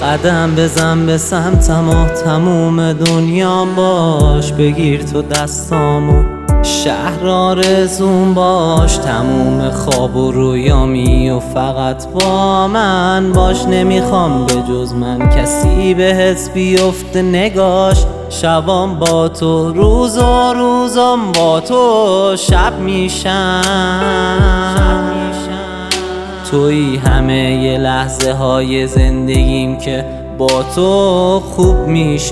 قدم بزن به سمتم و تموم دنیام باش. بگیر تو دستامو شهر آرزوم باش. تموم خواب و رویامی و فقط با من باش. نمیخوام به جز من کسی بهت بیفته نگاش. شبام با تو روز و روزام با تو شب میشن. توی همه ی لحظه های زندگیم که با تو خوب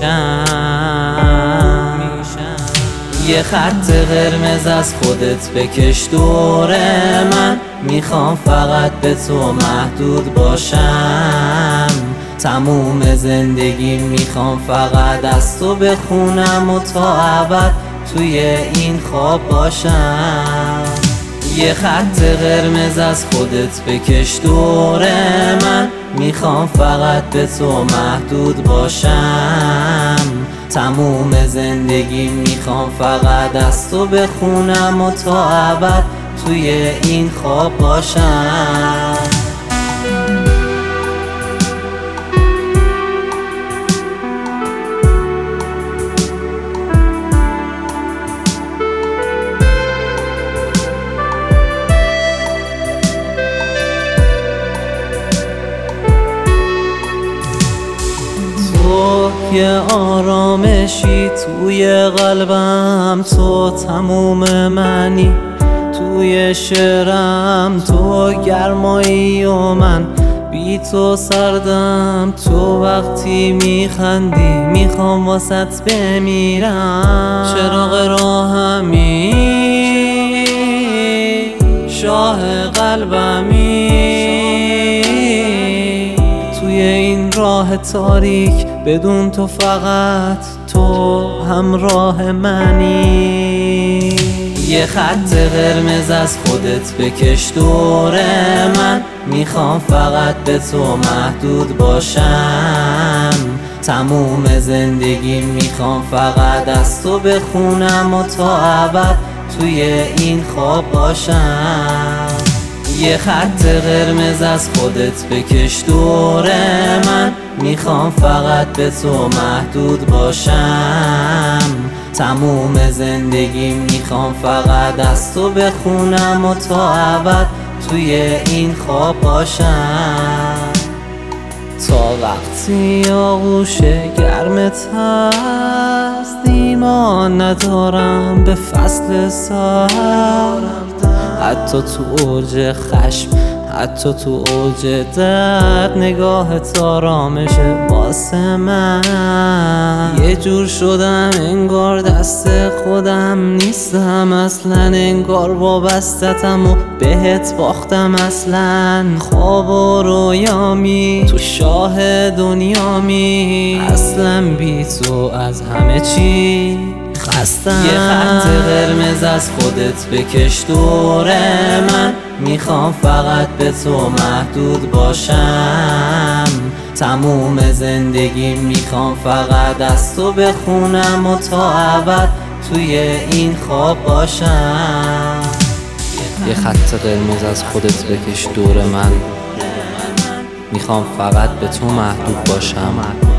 میشن. یه خط قرمز از خودت بکش دور من. میخوام فقط به تو محدود باشم. تموم زندگی میخوام فقط از تو بخونم و تا ابد توی این خواب باشم. یه خط قرمز از خودت بکش دور من. میخوام فقط به تو محدود باشم. تموم زندگی میخوام فقط از تو بخونم و تا ابد توی این خواب باشم. تو یه آرامشی توی قلبم، تو تموم منی توی شعرم. تو گرمایی و من بی تو سردم. تو وقتی میخندی میخوام واسط بمیرم. چراغ راهمی شاه قلبمی. توی این راه تاریک بدون تو فقط تو همراه منی. یه خط قرمز از خودت بکش دور من. میخوام فقط به تو محدود باشم. تموم زندگی میخوام فقط از تو بخونم و تا ابد توی این خواب باشم. یه خط قرمز از خودت بکش دور من. میخوام فقط به تو محدود باشم. تموم زندگی میخوام فقط از تو بخونم و تا ابد توی این خواب باشم. تا وقتی آغوش گرمت هست ایمان ندارم به فصل سرد. حتی تو اوج خشم، حتی تو اوج درد، نگاهت آرامشه واسه من. یه جور شدم انگار دست خودم نیستم اصلا. انگار وابستتم و بهت باختم اصلا. خواب و رویامی تو شاه دنیامی. اصلا بی تو از همه چی خستم. یه خط قرمز از خودت بکش دور من. میخوام فقط به تو محدود باشم. تموم زندگی میخوام فقط از تو بخونم و تا ابد توی این خواب باشم. یه خط قرمز از خودت بکش دور من. میخوام فقط به تو محدود باشم.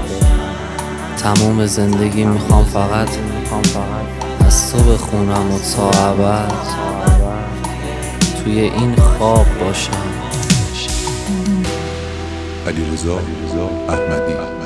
تموم زندگی میخوام فقط از تو بخونم و تا ابد توی این خواب باشم. علیرضا احمدی